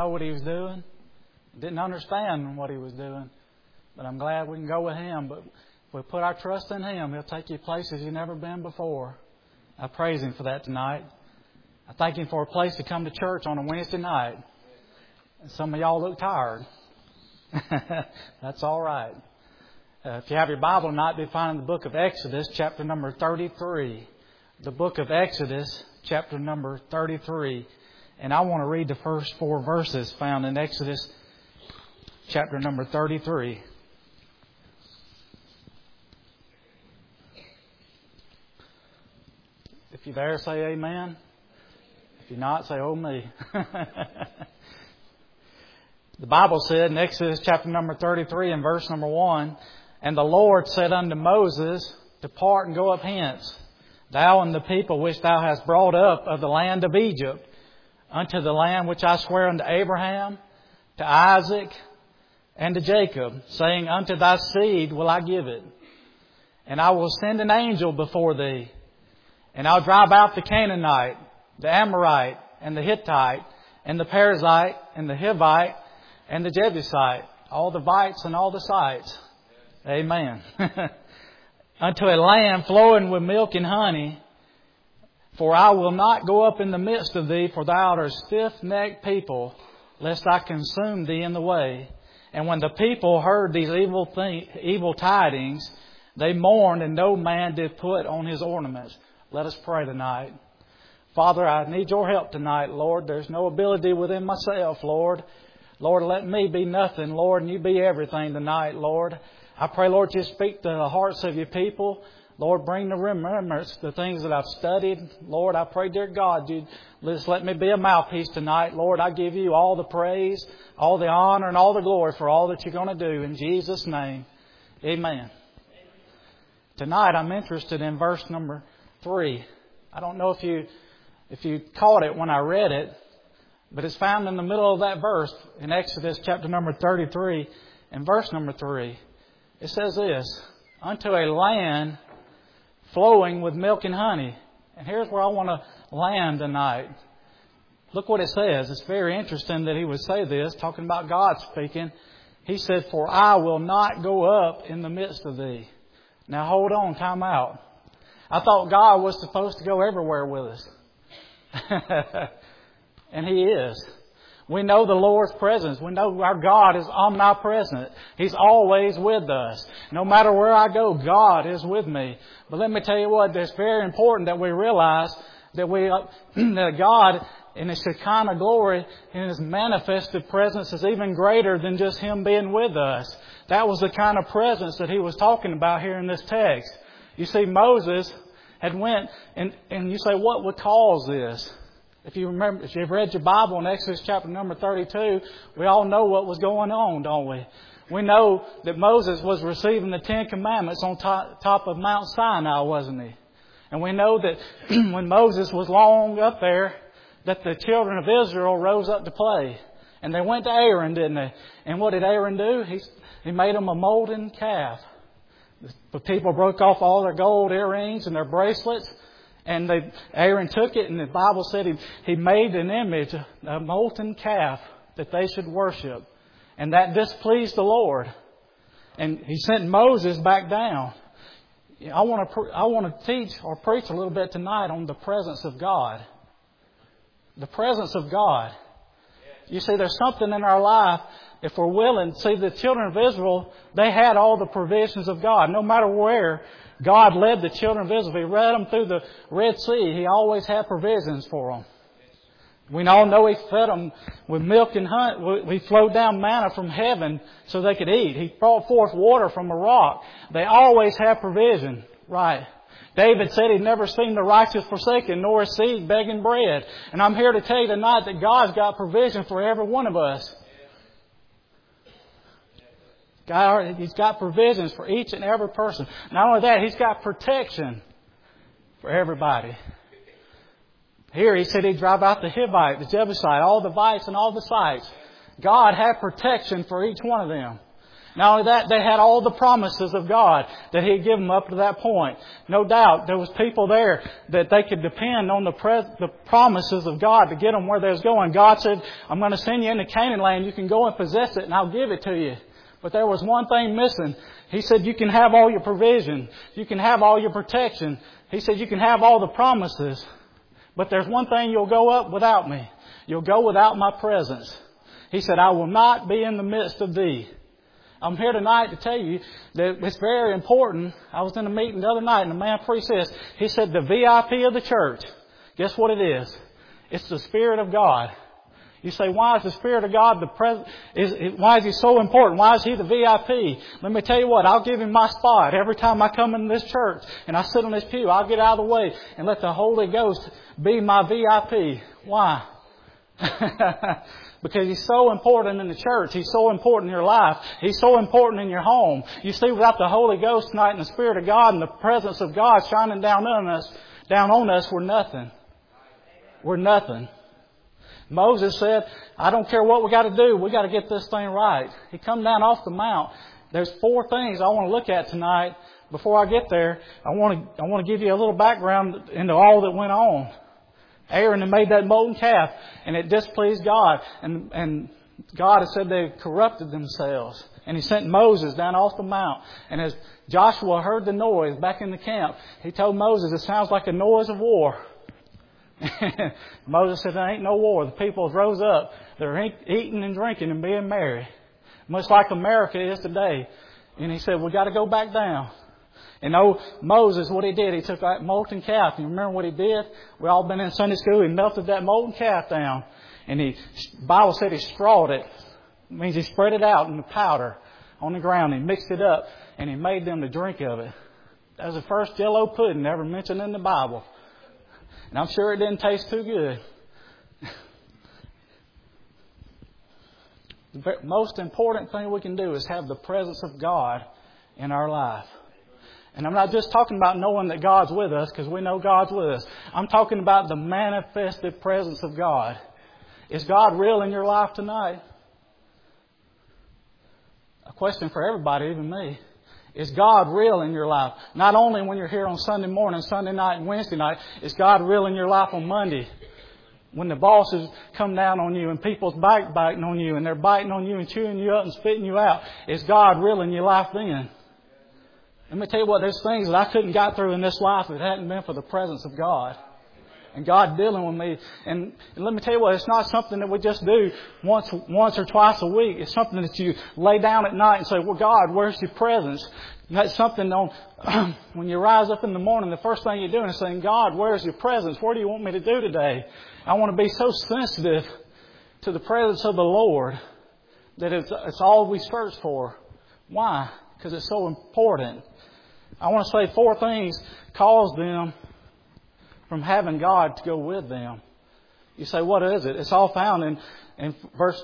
know what He was doing. Didn't understand what He was doing. But I'm glad we can go with Him. But if we put our trust in Him, He'll take you places you've never been before. I praise Him for that tonight. I thank Him for a place to come to church on a Wednesday night. And some of y'all look tired. That's all right. If you have your Bible tonight, be finding the book of Exodus, chapter number 33. The book of Exodus, chapter number 33. And I want to read the first 4 verses found in Exodus, chapter number 33. If you're there, say amen. If you're not, say oh me. The Bible said in Exodus chapter number 33 and verse number 1, "And the Lord said unto Moses, Depart and go up hence, thou and the people which thou hast brought up of the land of Egypt, unto the land which I swear unto Abraham, to Isaac, and to Jacob, saying, Unto thy seed will I give it. And I will send an angel before thee, and I'll drive out the Canaanite, the Amorite, and the Hittite, and the Perizzite, and the Hivite, and the Jebusite, all the Vites and all the sites." Amen. "Unto a land flowing with milk and honey, for I will not go up in the midst of thee, for thou art a stiff-necked people, lest I consume thee in the way." And when the people heard these evil tidings, they mourned, and no man did put on his ornaments. Let us pray tonight. Father, I need your help tonight, Lord. There's no ability within myself, Lord. Lord, let me be nothing, Lord, and you be everything tonight, Lord. I pray, Lord, you speak to the hearts of your people. Lord, bring to remembrance the things that I've studied. Lord, I pray, dear God, you just let me be a mouthpiece tonight. Lord, I give you all the praise, all the honor, and all the glory for all that you're going to do. In Jesus' name, amen. Tonight, I'm interested in verse number 3. I don't know if you caught it when I read it, but it's found in the middle of that verse in Exodus chapter number 33 and verse number 3. It says this, "Unto a land flowing with milk and honey." And here's where I want to land tonight. Look what it says. It's very interesting that he would say this, talking about God speaking. He said, "For I will not go up in the midst of thee." Now hold on, time out. I thought God was supposed to go everywhere with us. And He is. We know the Lord's presence. We know our God is omnipresent. He's always with us. No matter where I go, God is with me. But let me tell you what, it's very important that we realize that that God in His Shekinah glory, in His manifested presence, is even greater than just Him being with us. That was the kind of presence that He was talking about here in this text. You see, Moses had went, and you say, what would cause this? If you remember, if you've read your Bible in Exodus chapter number 32, we all know what was going on, don't we? We know that Moses was receiving the 10 Commandments on top of Mount Sinai, wasn't he? And we know that when Moses was long up there, that the children of Israel rose up to play. And they went to Aaron, didn't they? And what did Aaron do? He made them a molten calf. The people broke off all their gold earrings and their bracelets. And Aaron took it, and the Bible said he made an image, a molten calf that they should worship. And that displeased the Lord. And He sent Moses back down. I want to teach or preach a little bit tonight on the presence of God. The presence of God. You see, there's something in our life, if we're willing. See, the children of Israel, they had all the provisions of God. No matter where God led the children of Israel, He led them through the Red Sea. He always had provisions for them. We all know He fed them with milk and honey. He flowed down manna from heaven so they could eat. He brought forth water from a rock. They always had provision. Right. David said he'd never seen the righteous forsaken, nor his seed begging bread. And I'm here to tell you tonight that God's got provision for every one of us. God, He's got provisions for each and every person. Not only that, He's got protection for everybody. Here He said He'd drive out the Hivite, the Jebusite, all the Vites and all the sites. God had protection for each one of them. Not only that, they had all the promises of God that He had given them up to that point. No doubt, there was people there that they could depend on the promises of God to get them where they was going. God said, I'm going to send you into Canaan land. You can go and possess it and I'll give it to you. But there was one thing missing. He said, you can have all your provision. You can have all your protection. He said, you can have all the promises. But there's one thing you'll go up without me. You'll go without my presence. He said, I will not be in the midst of thee. I'm here tonight to tell you that it's very important. I was in a meeting the other night and the man preached this. He said the VIP of the church, guess what it is? It's the Spirit of God. You say, why is the Spirit of God why is He so important? Why is He the VIP? Let me tell you what, I'll give Him my spot. Every time I come into this church and I sit on this pew, I'll get out of the way and let the Holy Ghost be my VIP. Why? Because He's so important in the church. He's so important in your life. He's so important in your home. You see, without the Holy Ghost tonight and the Spirit of God and the presence of God shining down on us, we're nothing. We're nothing. Moses said, I don't care what we got to do. We got to get this thing right. He come down off the mount. There's 4 things I want to look at tonight. Before I get there, I want to give you a little background into all that went on. Aaron had made that molten calf, and it displeased God. And God had said they corrupted themselves. And He sent Moses down off the mount. And as Joshua heard the noise back in the camp, he told Moses, it sounds like a noise of war. Moses said, there ain't no war. The people rose up. They're eating and drinking and being merry. Much like America is today. And he said, we got to go back down. And Moses, what he did, he took that molten calf. You remember what he did? We all been in Sunday school. He melted that molten calf down. And the Bible said he strawed it. It means he spread it out in the powder on the ground. He mixed it up. And he made them to drink of it. That was the first Jell-O pudding ever mentioned in the Bible. And I'm sure it didn't taste too good. The most important thing we can do is have the presence of God in our life. And I'm not just talking about knowing that God's with us, because we know God's with us. I'm talking about the manifested presence of God. Is God real in your life tonight? A question for everybody, even me. Is God real in your life? Not only when you're here on Sunday morning, Sunday night, and Wednesday night. Is God real in your life on Monday? When the bosses come down on you and people's backbiting on you and they're biting on you and chewing you up and spitting you out. Is God real in your life then? Let me tell you what, there's things that I couldn't got through in this life if it hadn't been for the presence of God. And God dealing with me. And let me tell you what, it's not something that we just do once or twice a week. It's something that you lay down at night and say, well, God, where's your presence? And that's something when you rise up in the morning, the first thing you're doing is saying, God, where's your presence? What do you want me to do today? I want to be so sensitive to the presence of the Lord that it's all we search for. Why? Because it's so important. I want to say 4 things caused them from having God to go with them. You say, what is it? It's all found in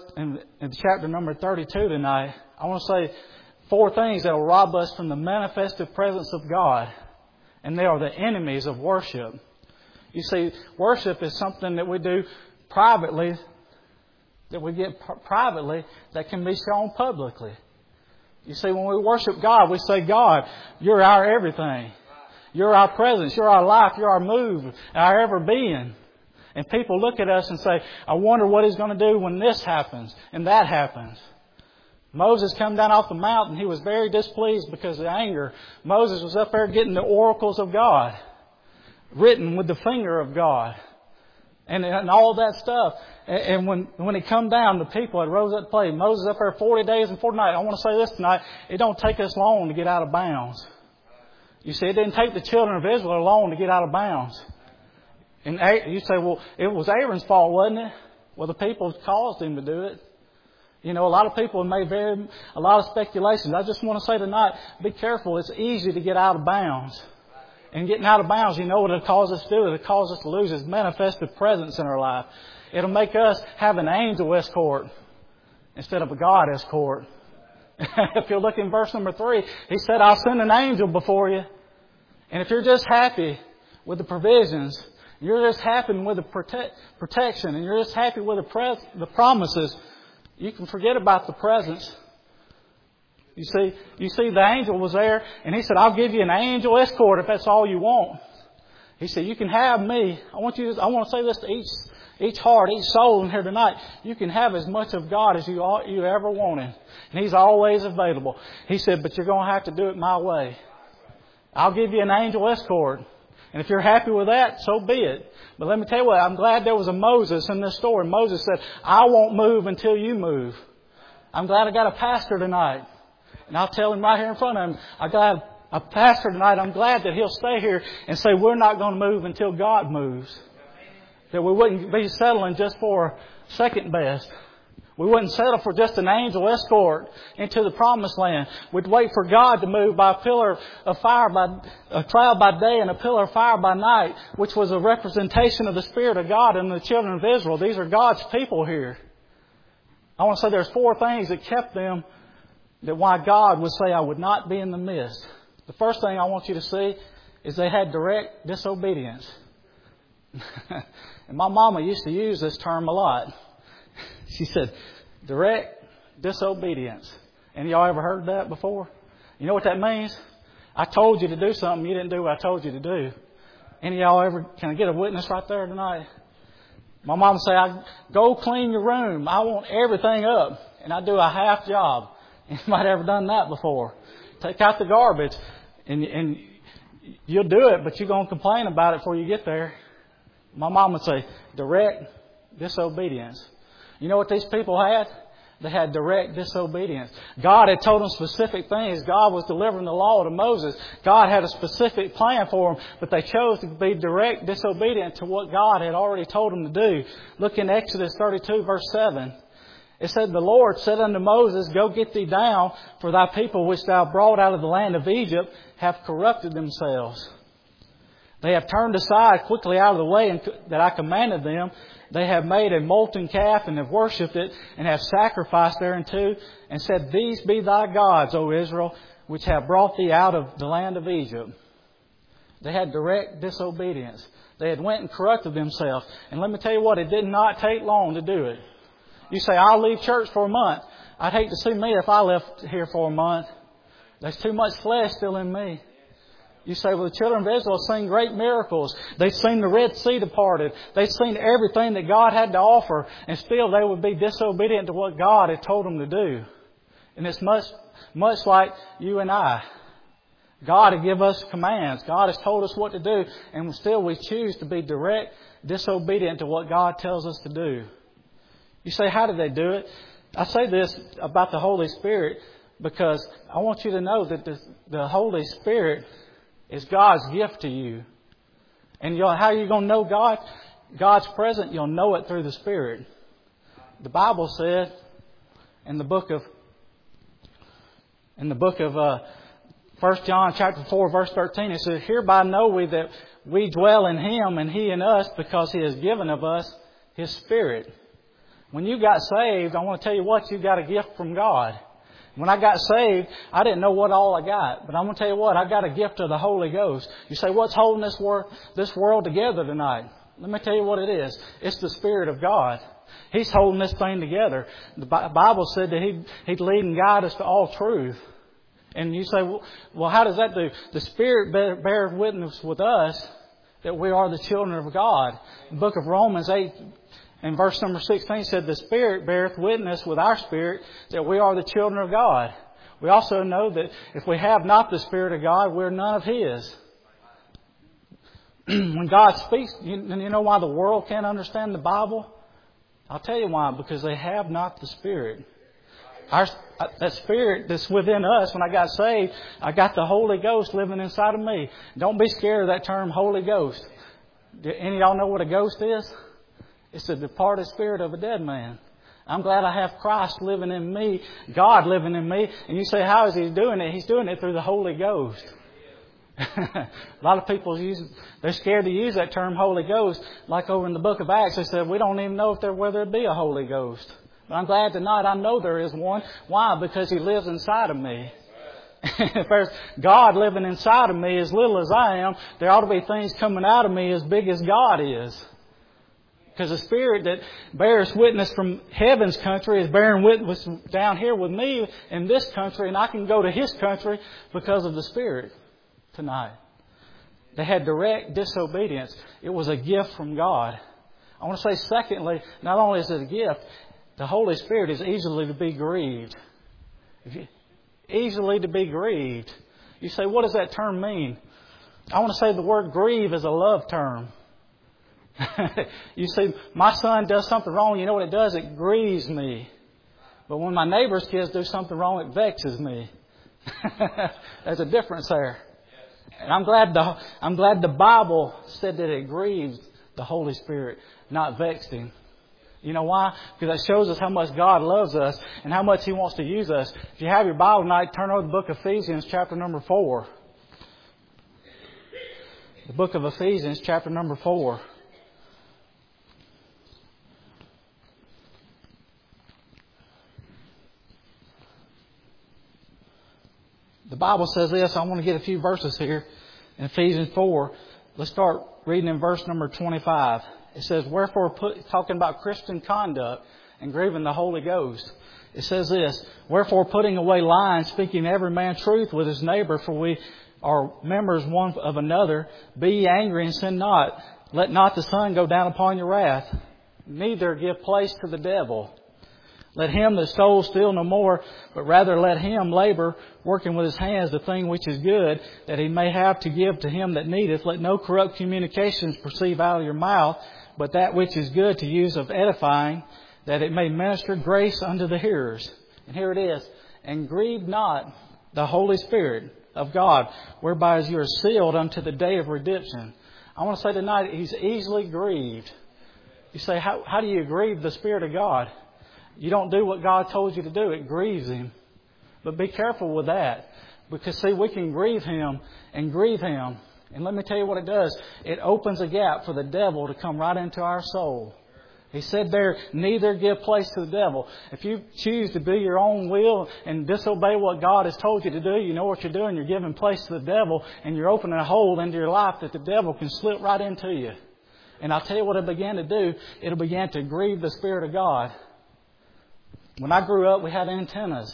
chapter number 32 tonight. I want to say 4 things that will rob us from the manifested presence of God. And they are the enemies of worship. You see, worship is something that we do privately, that we get privately, that can be shown publicly. You see, when we worship God, we say, God, you're our everything. You're our presence. You're our life. You're our move, our ever being. And people look at us and say, I wonder what He's going to do when this happens and that happens. Moses come down off the mountain. He was very displeased because of anger. Moses was up there getting the oracles of God, written with the finger of God, and all that stuff. And when he come down, the people had rose up to play. Moses up there 40 days and 40 nights. I want to say this tonight. It don't take us long to get out of bounds. You see, it didn't take the children of Israel long to get out of bounds. And you say, well, it was Aaron's fault, wasn't it? Well, the people caused him to do it. You know, a lot of people have made a lot of speculations. I just want to say tonight, be careful. It's easy to get out of bounds. And getting out of bounds, you know what it'll cause us to do? It'll cause us to lose His manifested presence in our life. It'll make us have an angel escort instead of a God escort. If you look in verse number 3, He said, I'll send an angel before you. And if you're just happy with the provisions, you're just happy with the protection, and you're just happy with the promises, you can forget about the presence. You see, the angel was there, and he said, I'll give you an angel escort if that's all you want. He said, you can have me. I want to say this to each heart, each soul in here tonight. You can have as much of God as you ever wanted. And He's always available. He said, but you're going to have to do it my way. I'll give you an angel escort. And if you're happy with that, so be it. But let me tell you what, I'm glad there was a Moses in this story. Moses said, I won't move until you move. I'm glad I got a pastor tonight. And I'll tell him right here in front of him, I got a pastor tonight. I'm glad that he'll stay here and say we're not going to move until God moves. That we wouldn't be settling just for second best. We wouldn't settle for just an angel escort into the promised land. We'd wait for God to move by a pillar of fire, by a cloud by day and a pillar of fire by night, which was a representation of the Spirit of God and the children of Israel. These are God's people here. I want to say there's 4 things that kept them, that why God would say I would not be in the midst. The first thing I want you to see is they had direct disobedience. And my mama used to use this term a lot. She said, direct disobedience. Any of y'all ever heard that before? You know what that means? I told you to do something, you didn't do what I told you to do. Any of y'all ever, can I get a witness right there tonight? My mom would say, go clean your room. I want everything up. And I do a half job. Anybody ever done that before? Take out the garbage. And you'll do it, but you're going to complain about it before you get there. My mom would say, direct disobedience. You know what these people had? They had direct disobedience. God had told them specific things. God was delivering the law to Moses. God had a specific plan for them, but they chose to be direct disobedient to what God had already told them to do. Look in Exodus 32, verse 7. It said, the Lord said unto Moses, go get thee down, for thy people which thou brought out of the land of Egypt have corrupted themselves. They have turned aside quickly out of the way that I commanded them. They have made a molten calf and have worshipped it and have sacrificed thereunto and said, these be thy gods, O Israel, which have brought thee out of the land of Egypt. They had direct disobedience. They had went and corrupted themselves. And let me tell you what, it did not take long to do it. You say, I'll leave church for a month. I'd hate to see me if I left here for a month. There's too much flesh still in me. You say, well, the children of Israel have seen great miracles. They've seen the Red Sea departed. They've seen everything that God had to offer. And still they would be disobedient to what God had told them to do. And it's much like you and I. God had given us commands. God has told us what to do. And still we choose to be direct disobedient to what God tells us to do. You say, how did they do it? I say this about the Holy Spirit because I want you to know that the Holy Spirit is God's gift to you. And how are you going to know God's present? You'll know it through the Spirit. The Bible said in the book of 1 John chapter 4 verse 13, it says, hereby know we that we dwell in Him and He in us because He has given of us His Spirit. When you got saved, I want to tell you what, you got a gift from God. When I got saved, I didn't know what all I got. But I'm going to tell you what, I got a gift of the Holy Ghost. You say, what's holding this world together tonight? Let me tell you what it is. It's the Spirit of God. He's holding this thing together. The Bible said that He'd lead and guide us to all truth. And you say, well, how does that do? The Spirit bears witness with us that we are the children of God. The book of Romans 8 and verse number 16 said, the Spirit beareth witness with our spirit that we are the children of God. We also know that if we have not the Spirit of God, we're none of His. When God speaks, you know why the world can't understand the Bible? I'll tell you why. Because they have not the Spirit. That Spirit that's within us, when I got saved, I got the Holy Ghost living inside of me. Don't be scared of that term, Holy Ghost. Do any of y'all know what a ghost is? It's the departed spirit of a dead man. I'm glad I have Christ living in me, God living in me. And you say, how is He doing it? He's doing it through the Holy Ghost. A lot of people they're scared to use that term Holy Ghost. Like over in the book of Acts, they said, we don't even know whether there be a Holy Ghost. But I'm glad tonight I know there is one. Why? Because He lives inside of me. If there's God living inside of me as little as I am, there ought to be things coming out of me as big as God is. Because the Spirit that bears witness from heaven's country is bearing witness down here with me in this country, and I can go to His country because of the Spirit tonight. They had direct disobedience. It was a gift from God. I want to say, secondly, not only is it a gift, the Holy Spirit is easily to be grieved. Easily to be grieved. You say, what does that term mean? I want to say the word grieve is a love term. You see, my son does something wrong, you know what it does? It grieves me. But when my neighbor's kids do something wrong, it vexes me. There's a difference there. And I'm glad the Bible said that it grieves the Holy Spirit, not vexed Him. You know why? Because that shows us how much God loves us and how much He wants to use us. If you have your Bible tonight, turn over to the book of Ephesians, chapter number 4. The book of Ephesians, chapter number 4. The Bible says this. I want to get a few verses here in Ephesians 4. Let's start reading in verse number 25. It says, wherefore, talking about Christian conduct and grieving the Holy Ghost. It says this, wherefore, putting away lying, speaking every man truth with his neighbor, for we are members one of another. Be ye angry and sin not. Let not the sun go down upon your wrath. Neither give place to the devil. Let him that stole steal no more, but rather let him labor, working with his hands the thing which is good, that he may have to give to him that needeth. Let no corrupt communications proceed out of your mouth, but that which is good to use of edifying, that it may minister grace unto the hearers. And here it is. And grieve not the Holy Spirit of God, whereby you are sealed unto the day of redemption. I want to say tonight, He's easily grieved. You say, how do you grieve the Spirit of God? You don't do what God told you to do. It grieves Him. But be careful with that. Because, see, we can grieve Him and grieve Him. And let me tell you what it does. It opens a gap for the devil to come right into our soul. He said there, neither give place to the devil. If you choose to do your own will and disobey what God has told you to do, you know what you're doing. You're giving place to the devil, and you're opening a hole into your life that the devil can slip right into you. And I'll tell you what it began to do. It began to grieve the Spirit of God. When I grew up, we had antennas.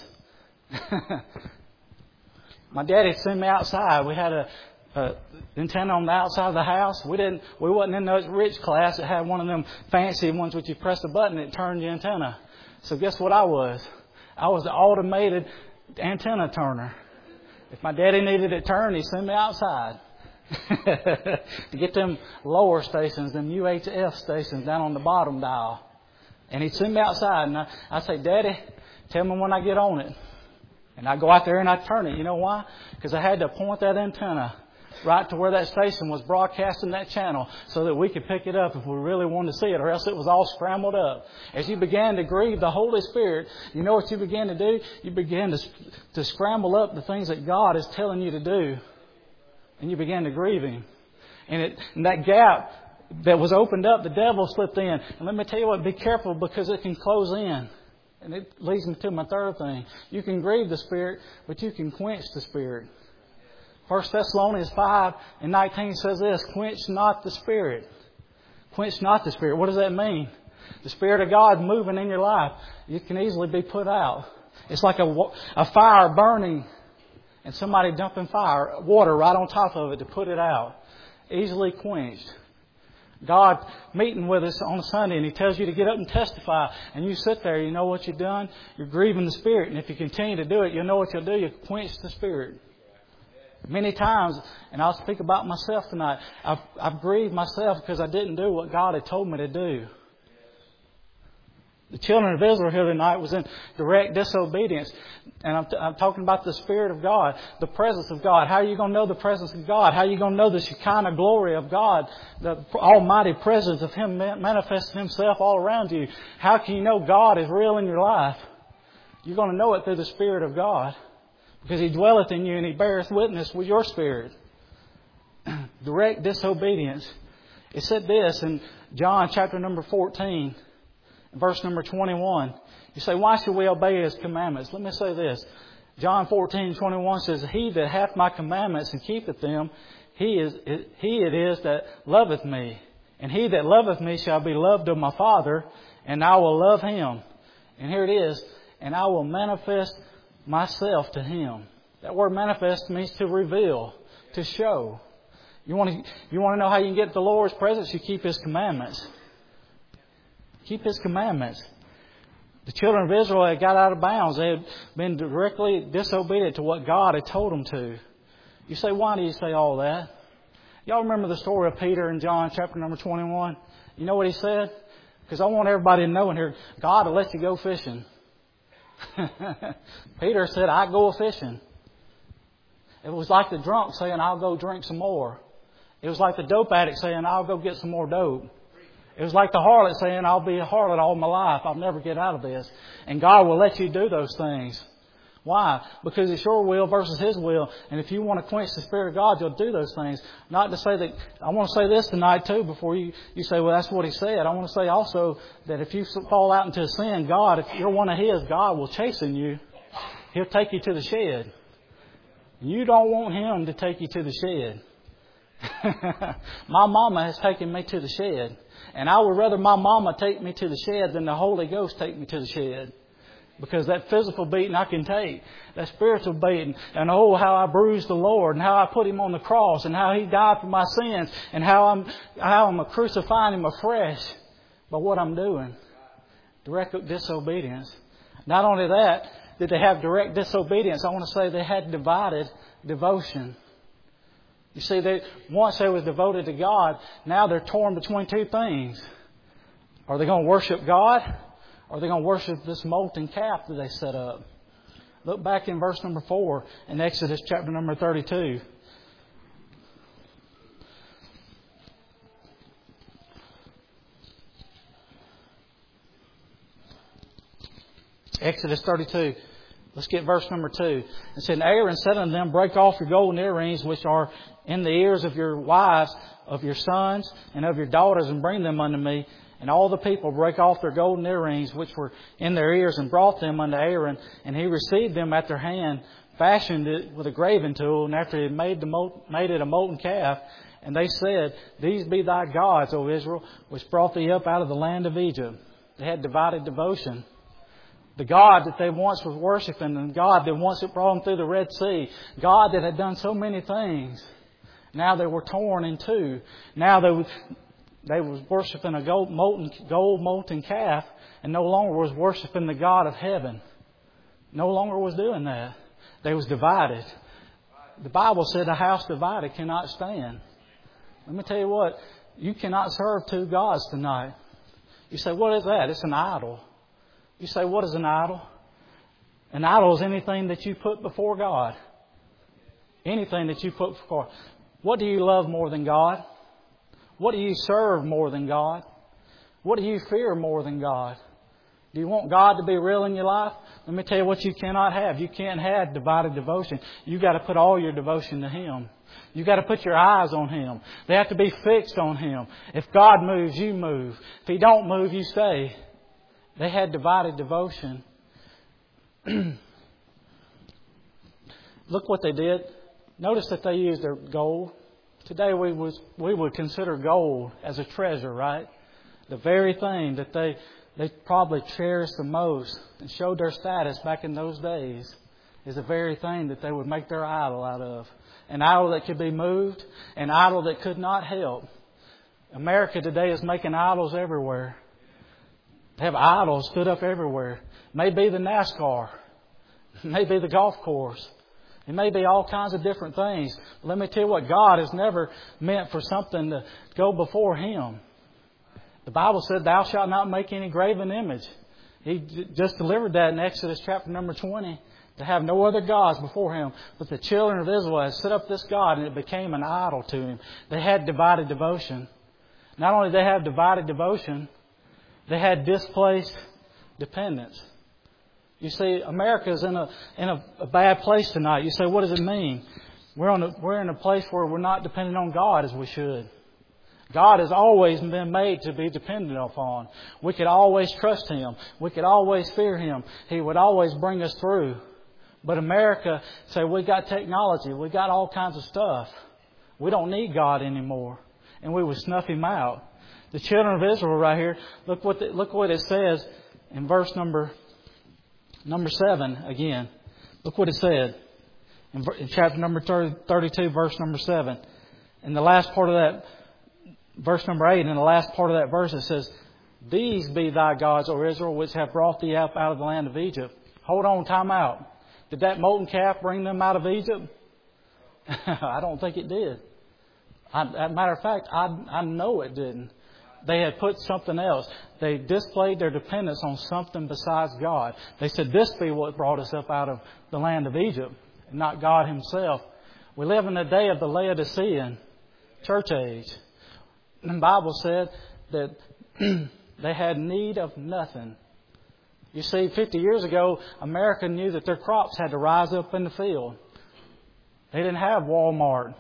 My daddy sent me outside. We had a antenna on the outside of the house. We wasn't in those rich class that had one of them fancy ones which you press a button and it turned your antenna. So guess what I was? I was the automated antenna turner. If my daddy needed it turned, he sent me outside to get them lower stations, them UHF stations down on the bottom dial. And he'd send me outside, and I'd say, Daddy, tell me when I get on it. And I'd go out there and I'd turn it. You know why? Because I had to point that antenna right to where that station was broadcasting that channel so that we could pick it up if we really wanted to see it, or else it was all scrambled up. As you began to grieve the Holy Spirit, you know what you began to do? You began to scramble up the things that God is telling you to do. And you began to grieve Him. And that gap that was opened up, the devil slipped in. And let me tell you what, be careful, because it can close in. And it leads me to my third thing. You can grieve the Spirit, but you can quench the Spirit. 1 Thessalonians 5:19 says this, quench not the Spirit. Quench not the Spirit. What does that mean? The Spirit of God moving in your life, it can easily be put out. It's like a fire burning and somebody dumping water right on top of it to put it out. Easily quenched. God meeting with us on a Sunday, and He tells you to get up and testify, and you sit there, you know what you've done? You're grieving the Spirit, and if you continue to do it, you'll know what you'll do. You quench the Spirit. Many times, and I'll speak about myself tonight, I've grieved myself because I didn't do what God had told me to do. The children of Israel here tonight was in direct disobedience. And I'm talking about the Spirit of God, the presence of God. How are you going to know the presence of God? How are you going to know the Shekinah glory of God, the almighty presence of Him manifesting Himself all around you? How can you know God is real in your life? You're going to know it through the Spirit of God, because He dwelleth in you and He beareth witness with your spirit. Direct disobedience. It said this in John chapter number 14. Verse number 21. You say, why should we obey His commandments? Let me say this. John 14:21 says, He that hath my commandments and keepeth them, he it is that loveth me. And he that loveth me shall be loved of my Father, and I will love him. And here it is, and I will manifest myself to him. That word manifest means to reveal, to show. You want to know how you can get the Lord's presence? You keep His commandments. Keep His commandments. The children of Israel had got out of bounds. They had been directly disobedient to what God had told them to. You say, why do you say all that? Y'all remember the story of Peter in John chapter number 21? You know what he said? Because I want everybody to know in here, God will let you go fishing. Peter said, I go fishing. It was like the drunk saying, I'll go drink some more. It was like the dope addict saying, I'll go get some more dope. It was like the harlot saying, I'll be a harlot all my life. I'll never get out of this. And God will let you do those things. Why? Because it's your will versus His will. And if you want to quench the Spirit of God, you'll do those things. Not to say that, I want to say this tonight too before you say, well, that's what He said. I want to say also that if you fall out into sin, God, if you're one of His, God will chasten you. He'll take you to the shed. You don't want Him to take you to the shed. My mama has taken me to the shed. And I would rather my mama take me to the shed than the Holy Ghost take me to the shed. Because that physical beating I can take, that spiritual beating, and oh, how I bruised the Lord, and how I put Him on the cross, and how He died for my sins, and how I'm crucifying Him afresh by what I'm doing. Direct disobedience. Not only that, did they have direct disobedience, I want to say they had divided devotion. You see, once they was devoted to God, now they're torn between two things. Are they going to worship God? Or are they going to worship this molten calf that they set up? Look back in verse number 4 in Exodus chapter number 32. Exodus 32. Let's get verse number 2. It said, Aaron said unto them, break off your golden earrings which are in the ears of your wives, of your sons, and of your daughters, and bring them unto me. And all the people brake off their golden earrings which were in their ears, and brought them unto Aaron. And he received them at their hand, fashioned it with a graving tool, and after he had made it a molten calf. And they said, These be thy gods, O Israel, which brought thee up out of the land of Egypt. They had divided devotion. The God that they once was worshiping, and God that once had brought them through the Red Sea, God that had done so many things, now they were torn in two. Now they was worshiping a gold molten calf, and no longer was worshiping the God of heaven. No longer was doing that. They was divided. The Bible said a house divided cannot stand. Let me tell you what, you cannot serve two gods tonight. You say, what is that? It's an idol. You say, what is an idol? An idol is anything that you put before God. Anything that you put before. What do you love more than God? What do you serve more than God? What do you fear more than God? Do you want God to be real in your life? Let me tell you what you cannot have. You can't have divided devotion. You've got to put all your devotion to Him. You've got to put your eyes on Him. They have to be fixed on Him. If God moves, you move. If He don't move, you stay. They had divided devotion. Look what they did. Notice that they used their gold. Today we would consider gold as a treasure, right? The very thing that they probably cherished the most and showed their status back in those days is the very thing that they would make their idol out of. An idol that could be moved, an idol that could not help. America today is making idols everywhere. They have idols stood up everywhere. It may be the NASCAR. It may be the golf course. It may be all kinds of different things. But let me tell you what, God is never meant for something to go before Him. The Bible said, Thou shalt not make any graven image. He just delivered that in Exodus chapter number 20. To have no other gods before Him. But the children of Israel had set up this God, and it became an idol to Him. They had divided devotion. Not only did they have divided devotion, they had displaced dependence. You see, America is in a bad place tonight. You say, what does it mean? We're in a place where we're not dependent on God as we should. God has always been made to be dependent upon. We could always trust Him. We could always fear Him. He would always bring us through. But America say, we got technology. We got all kinds of stuff. We don't need God anymore. And we would snuff Him out. The children of Israel right here, look what it says in verse number 7 again. Look what it said in chapter number 32, verse number 7. In the last part of that, verse number 8, in the last part of that verse, it says, "These be thy gods, O Israel, which have brought thee up out of the land of Egypt." Hold on, time out. Did that molten calf bring them out of Egypt? I don't think it did. As a matter of fact, I know it didn't. They had put something else. They displayed their dependence on something besides God. They said, "This be what brought us up out of the land of Egypt," and not God Himself. We live in the day of the Laodicean church age. The Bible said that they had need of nothing. You see, 50 years ago, America knew that their crops had to rise up in the field. They didn't have Walmart.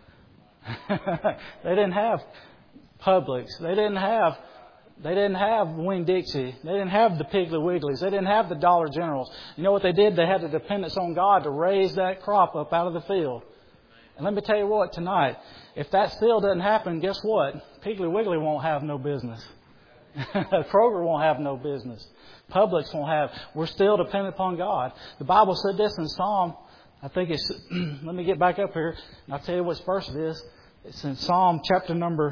They didn't have Publix. They didn't have Winn-Dixie. They didn't have the Piggly Wigglies. They didn't have the Dollar Generals. You know what they did? They had the dependence on God to raise that crop up out of the field. And let me tell you what, tonight, if that still doesn't happen, guess what? Piggly Wiggly won't have no business. Kroger won't have no business. Publix won't have. We're still dependent upon God. The Bible said this in Psalm, I think it's, let me get back up here, and I'll tell you which verse it is. It's in Psalm chapter number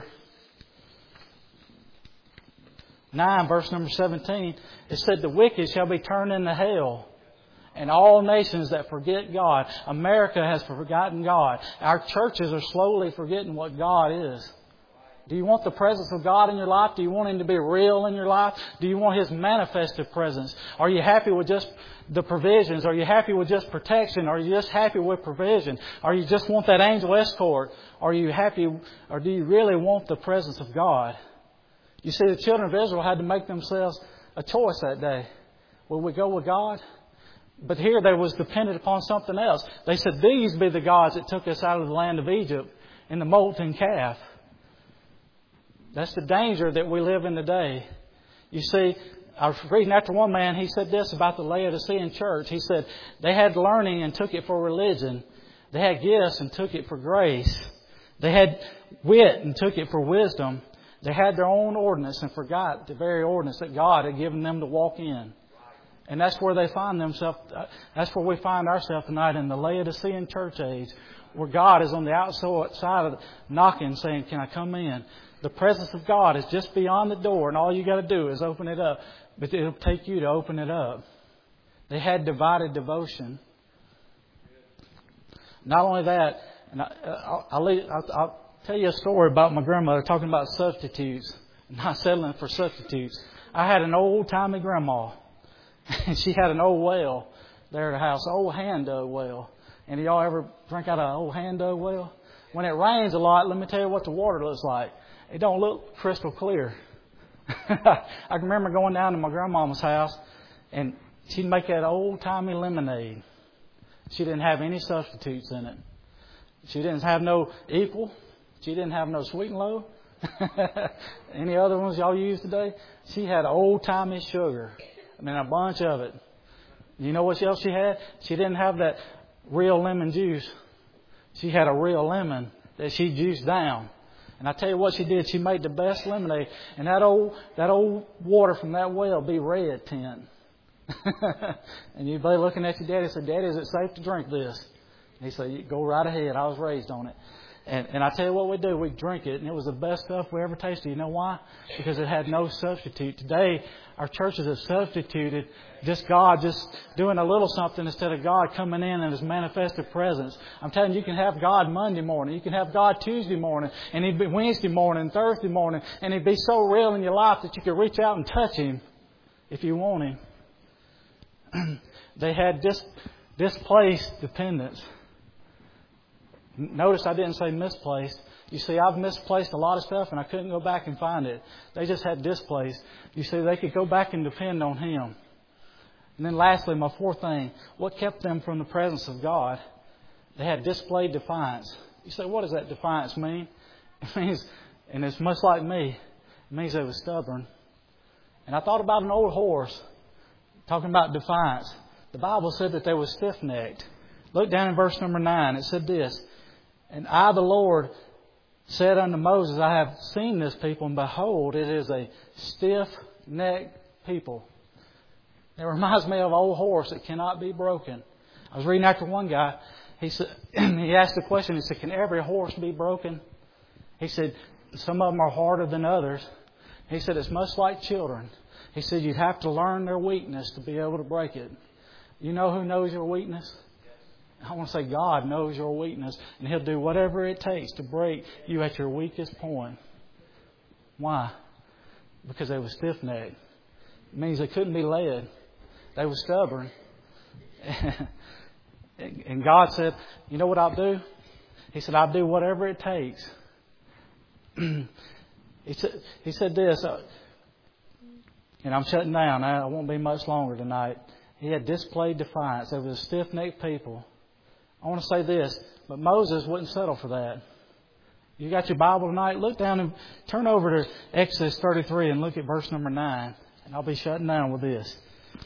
9, verse number 17. It said, "The wicked shall be turned into hell, and all nations that forget God." America has forgotten God. Our churches are slowly forgetting what God is. Do you want the presence of God in your life? Do you want Him to be real in your life? Do you want His manifested presence? Are you happy with just the provisions? Are you happy with just protection? Are you just happy with provision? Or you just want that angel escort? Are you happy, or do you really want the presence of God? You see, the children of Israel had to make themselves a choice that day. Will we go with God? But here they was dependent upon something else. They said, "These be the gods that took us out of the land of Egypt in the molten calf." That's the danger that we live in today. You see, I was reading after one man, he said this about the Laodicean church. He said, they had learning and took it for religion. They had gifts and took it for grace. They had wit and took it for wisdom. They had their own ordinance and forgot the very ordinance that God had given them to walk in. And that's where they find themselves. That's where we find ourselves tonight in the Laodicean church age, where God is on the outside of knocking, saying, "Can I come in?" The presence of God is just beyond the door, and all you got to do is open it up. But it'll take you to open it up. They had divided devotion. Not only that, and I'll tell you a story about my grandmother talking about substitutes, not settling for substitutes. I had an old-timey grandma, and she had an old well there at the house, old hand-dug well. And y'all ever drink out of an old hand-dug well? When it rains a lot, let me tell you what the water looks like. It don't look crystal clear. I can remember going down to my grandmama's house, and she'd make that old-timey lemonade. She didn't have any substitutes in it. She didn't have no equal. She didn't have no sweet and low. Any other ones y'all use today? She had old-timey sugar. I mean, a bunch of it. You know what else she had? She didn't have that real lemon juice. She had a real lemon that she juiced down. And I tell you what she did. She made the best lemonade. And that old water from that well be red tint. And you'd be looking at your daddy and say, "Daddy, is it safe to drink this?" And he said, "Go right ahead. I was raised on it." And I tell you what we do. We drink it. And it was the best stuff we ever tasted. You know why? Because it had no substitute. Today, our churches have substituted God just doing a little something instead of God coming in His manifested presence. I'm telling you, you can have God Monday morning. You can have God Tuesday morning. And He'd be Wednesday morning, Thursday morning. And He'd be so real in your life that you could reach out and touch Him if you want Him. They had displaced dependence. Notice I didn't say misplaced. You see, I've misplaced a lot of stuff and I couldn't go back and find it. They just had displaced. You see, they could go back and depend on Him. And then lastly, my fourth thing, what kept them from the presence of God? They had displayed defiance. You say, what does that defiance mean? It means, and it's much like me, it means they were stubborn. And I thought about an old horse, talking about defiance. The Bible said that they were stiff-necked. Look down in verse number 9. It said this, "And I, the Lord, said unto Moses, I have seen this people, and behold, it is a stiff-necked people. It reminds me of an old horse that cannot be broken. I was reading after one guy. He said, he asked the question. He said, "Can every horse be broken?" He said, "Some of them are harder than others." He said, "It's much like children." He said, "You'd have to learn their weakness to be able to break it." You know who knows your weakness? I want to say God knows your weakness, and He'll do whatever it takes to break you at your weakest point. Why? Because they were stiff-necked. It means they couldn't be led. They were stubborn. And God said, "You know what I'll do?" He said, "I'll do whatever it takes." He said this, and I'm shutting down. I won't be much longer tonight. He had displayed defiance. They were a stiff-necked people. I want to say this, but Moses wouldn't settle for that. You got your Bible tonight? Look down and turn over to Exodus 33 and look at verse number 9. And I'll be shutting down with this.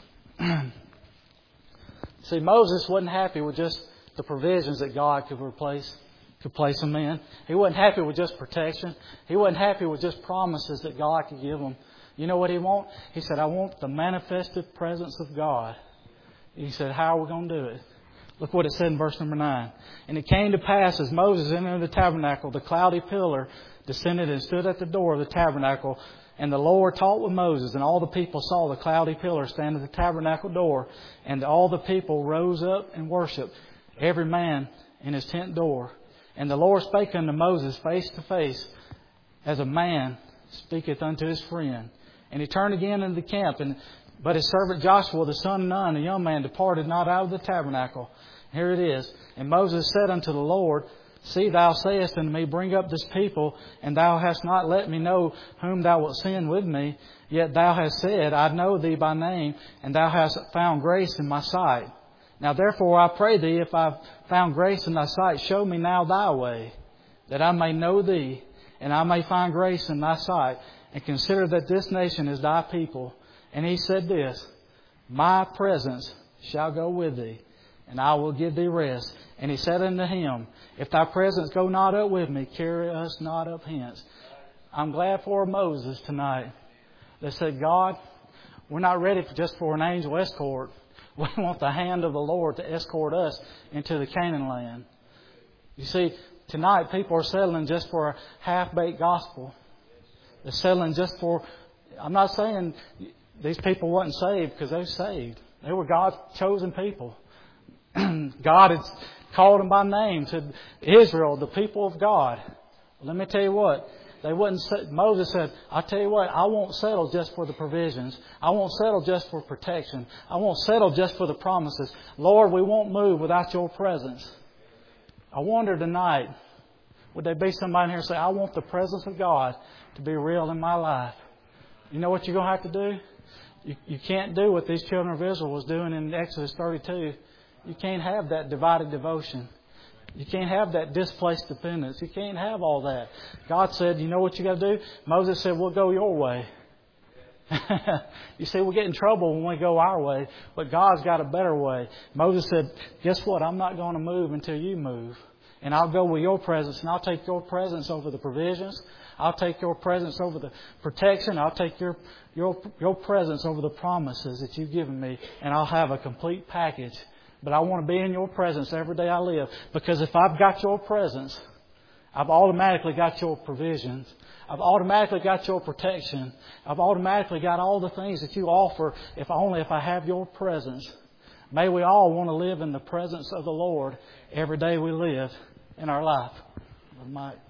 See, Moses wasn't happy with just the provisions that God could place them in. He wasn't happy with just protection. He wasn't happy with just promises that God could give him. You know what he wanted? He said, "I want the manifested presence of God." He said, "How are we going to do it?" Look what it said in verse number 9. "And it came to pass as Moses entered the tabernacle, the cloudy pillar descended and stood at the door of the tabernacle. And the Lord talked with Moses, and all the people saw the cloudy pillar stand at the tabernacle door. And all the people rose up and worshipped, every man in his tent door. And the Lord spake unto Moses face to face, as a man speaketh unto his friend. And he turned again into the camp, but his servant Joshua, the son of Nun, a young man, departed not out of the tabernacle." Here it is. "And Moses said unto the Lord, See, thou sayest unto me, Bring up this people, and thou hast not let me know whom thou wilt send with me. Yet thou hast said, I know thee by name, and thou hast found grace in my sight. Now therefore I pray thee, if I have found grace in thy sight, show me now thy way, that I may know thee, and I may find grace in thy sight, and consider that this nation is thy people. And he said this, My presence shall go with thee, and I will give thee rest. And he said unto him, If thy presence go not up with me, carry us not up hence." I'm glad for Moses tonight that said, "God, we're not ready just for an angel escort. We want the hand of the Lord to escort us into the Canaan land." You see, tonight people are settling just for a half-baked gospel. They're settling just for... I'm not saying these people wasn't saved, because they were saved. They were God's chosen people. God had called them by name to Israel, the people of God. Let me tell you what. Moses said, "I'll tell you what, I won't settle just for the provisions. I won't settle just for protection. I won't settle just for the promises. Lord, we won't move without your presence." I wonder tonight, would there be somebody in here say, "I want the presence of God to be real in my life"? You know what you're going to have to do? You can't do what these children of Israel was doing in Exodus 32. You can't have that divided devotion. You can't have that displaced dependence. You can't have all that. God said, "You know what you got to do?" Moses said, "We'll go your way." You see, we get in trouble when we go our way, but God's got a better way. Moses said, "Guess what? I'm not going to move until you move. And I'll go with your presence, and I'll take your presence over the provisions. I'll take your presence over the protection. I'll take your presence over the promises that you've given me, and I'll have a complete package. But I want to be in your presence every day I live. Because if I've got your presence, I've automatically got your provisions. I've automatically got your protection. I've automatically got all the things that you offer if I have your presence." May we all want to live in the presence of the Lord every day we live in our life.